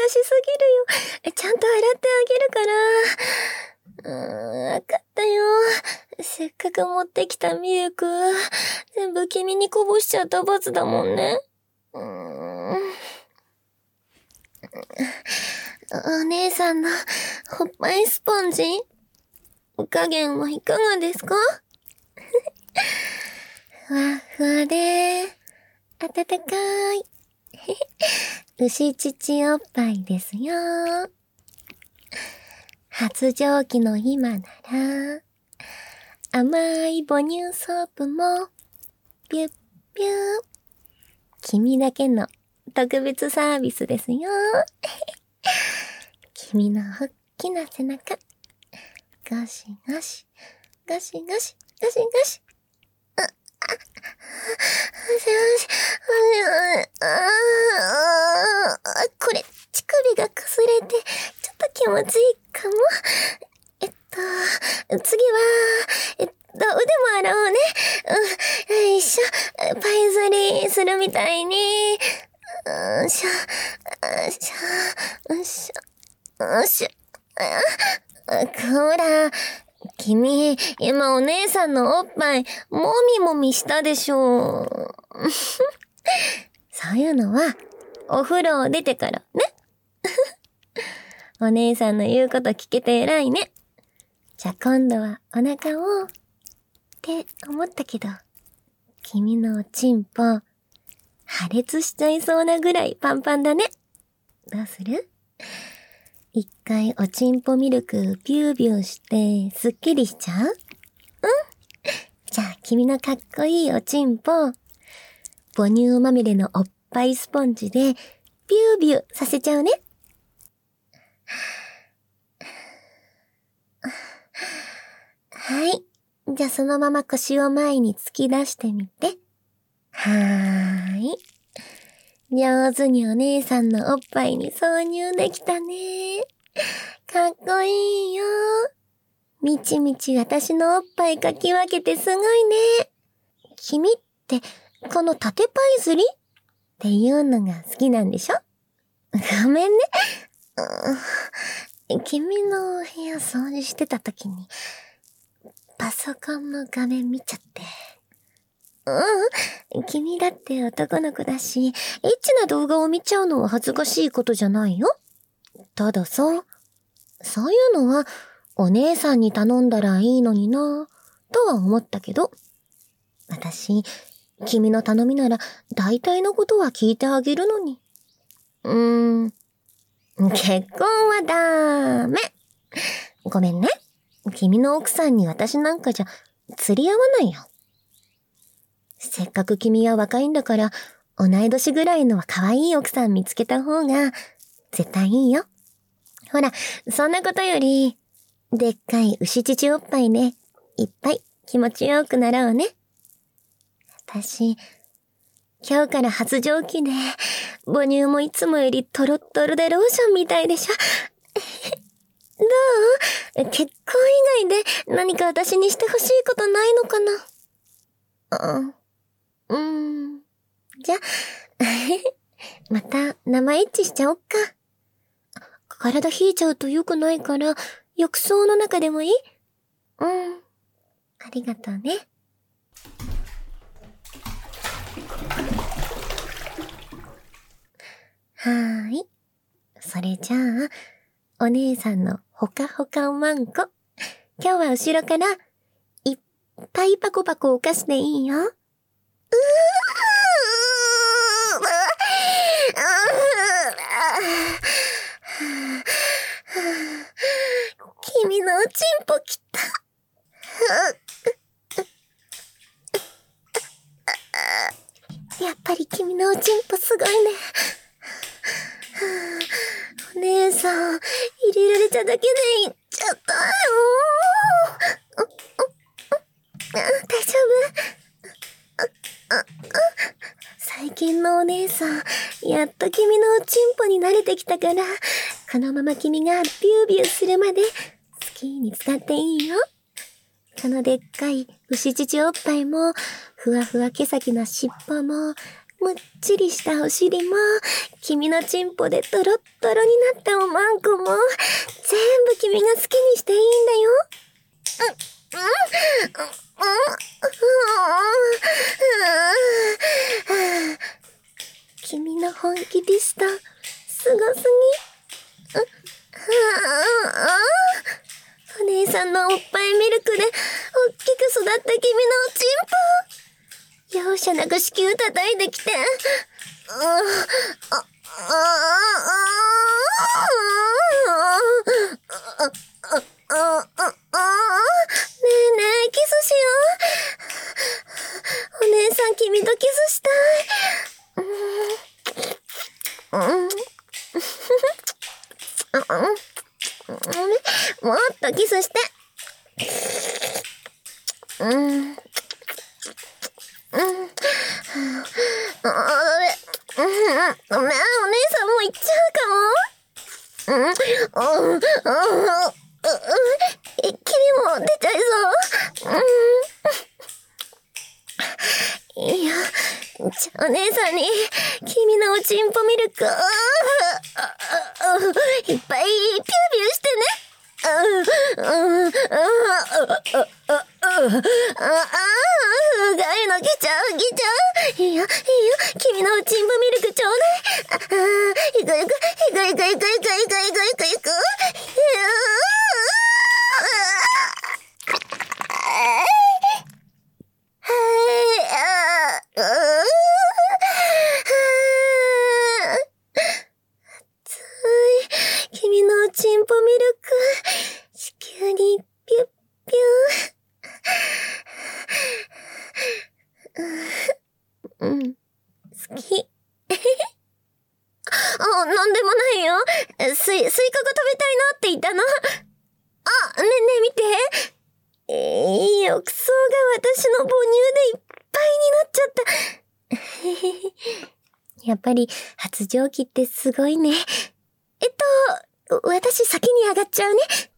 しすぎるよ。ちゃんと洗ってあげるから。わかったよ。せっかく持ってきたミルク、全部君にこぼしちゃった罰だもんね。お姉さんのおっぱいスポンジ、お加減はいかがですか？ふわふわで、温かい。牛乳おっぱいですよ。発情期の今なら、甘い母乳ソープも、ピュッピュー。君だけの特別サービスですよ。君の大きな背中、ゴシゴシ、ゴシゴシ、ゴシゴシ。これ、乳首がかすれて、ちょっと気持ちいいかも。次は、腕も洗おうね。よいしょ。パイ釣りするみたいに。よいしょ。よいしょ。よいしょ。よいしょ。ほら、君、今お姉さんのおっぱい、もみもみしたでしょ。そういうのは、お風呂を出てからね。お姉さんの言うこと聞けて偉いね。じゃあ今度はお腹を、って思ったけど、君のおちんぽ、破裂しちゃいそうなぐらいパンパンだね。どうする？一回おちんぽミルクビュービューしてすっきりしちゃう？じゃあ君のかっこいいおちんぽ、母乳まみれのおっぱいスポンジでビュービューさせちゃうね。はい。じゃあそのまま腰を前に突き出してみて。はーい。上手にお姉さんのおっぱいに挿入できたね。かっこいいよ。みちみち私のおっぱいかき分けてすごいね。君って、この縦パイ釣りっていうのが好きなんでしょ？ごめんね。君の部屋掃除してた時に、パソコンの画面見ちゃって。君だって男の子だし、エッチな動画を見ちゃうのは恥ずかしいことじゃないよ。たださ、そういうのはお姉さんに頼んだらいいのにな、とは思ったけど。私、君の頼みなら大体のことは聞いてあげるのに。結婚はダメ。ごめんね。君の奥さんに私なんかじゃ釣り合わないよ。せっかく君は若いんだから、同い年ぐらいのは可愛い奥さん見つけた方が絶対いいよ。ほら、そんなことより、でっかい牛乳おっぱいね、いっぱい気持ちよくなろうね。私、今日から発情期で、母乳もいつもよりトロットロでローションみたいでしょ。どう？結婚以外で何か私にしてほしいことないのかな？じゃ、また生エッチしちゃおっか。体冷えちゃうと良くないから、浴槽の中でもいい？ありがとうね。はーい。それじゃあ、お姉さんのほかほかおまんこ。今日は後ろから、いっぱいパコパコお菓子でいいよ。君のおちんぽきた。やっぱり君のおちんぽすごいね。お姉さん、入れられただけでいっちゃったよ。大丈夫？最近のお姉さん、やっと君のおちんぽに慣れてきたから、このまま君がビュービューするまで、スキーに使っていいよ。このでっかい牛乳おっぱいも、ふわふわ毛先の尻尾も、 むっちりしたお尻も、君のチンポでトロットロになったおまんこも、全部君が好きにしていいんだよ。君の本気ピストン、すごすぎ。お姉さんのおっぱいミルクで、おっきく育った君のおちんぽ。容赦なく子宮叩いてきて。ねえねえ、キスしよう。お姉さん、君とキスしたい。もっとキスして。ごめん、お姉さんも行っちゃうかも。君も出ちゃいそう。いや、お姉さんに君のおちんぽミルクいっぱいピューピューしてね。がいの来ちゃう。いいよ、君のおちんぽミルクちょうだい。行く。君のおちんぽミルク、子宮にピュッピュー。好き。なんでもないよ。スイカが食べたいなって言ったの。ねえ見て。浴槽が私の母乳でいっぱいになっちゃった。やっぱり発情期ってすごいね。私先に上がっちゃうね。